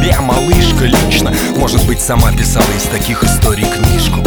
себе малышка лично. Может быть, сама писала из таких историй книжку.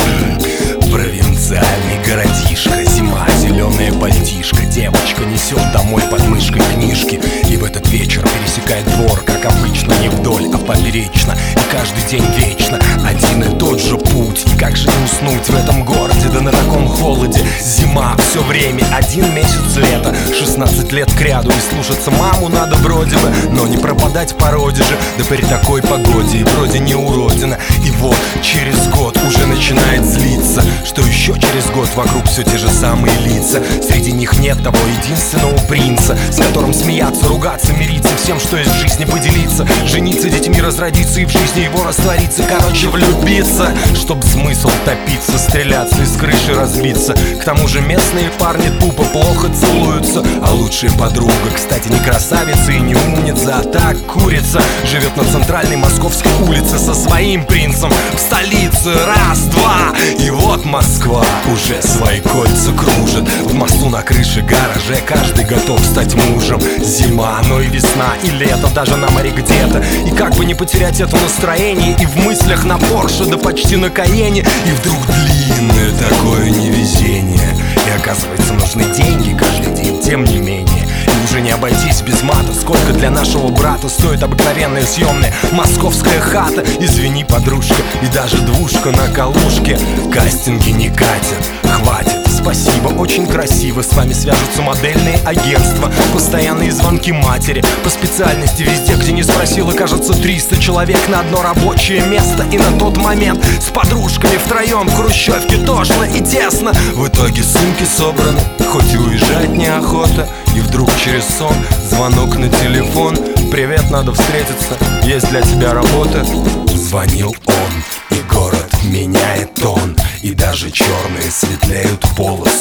Провинциальный городишко, зима, зеленая пальтишко. Девочка несет домой под мышкой книжки. И в этот вечер пересекает двор, как обычно, не вдоль, а поперечно. И каждый день вечно один и тот же путь. И как же не уснуть в этом городе, да на таком холоде? Зима все время, 1 месяц лета, 16 лет кряду. И слушаться маму надо вроде бы, но не пропадать в породе же. Да при такой погоде и вроде не уродина. И вот через год уже начинает злиться, что еще через год вокруг все те же самые лица. Среди них нет того единственного принца, с которым смеяться, ругаться, мириться, всем, что есть в жизни, поделиться, жениться, детьми разродиться и в жизни его раствориться. Короче, влюбиться, чтоб смысл топиться, стреляться, из крыши разбиться. К тому же местные парни тупо плохо целуются. А лучшая подруга, кстати, не красавица и не умница, а так курица. Живет на центральной московской улице со своим принцем в столице. Раз, два, и вот Москва уже свои кольца кружит. В мосту, на крыше, гараже каждый готов стать мужем. Зима, но и весна, и лето, даже на море где-то. И как бы не потерять это настроение, и в мыслях на Порше, да почти на Каене. И вдруг длинное такое невезение, и оказывается, нужны деньги каждый день, тем не менее. И уже не обойтись без мата. Сколько для нашего брата стоит обыкновенная съемная московская хата? Извини, подружка, и даже двушка на Калужке. Кастинги не катят, хватит, спасибо, очень красиво. С вами свяжутся модельные агентства, постоянные звонки матери по специальности везде, где не спросила, кажется, 300 человек на одно рабочее место. И на тот момент с подружками втроем в хрущевке тошно и тесно. В итоге сумки собраны, хоть и уезжать неохота. И вдруг через сон звонок на телефон: привет, надо встретиться, есть для тебя работа. Звонил он, и город меняет тон, и даже черные светлеют полосы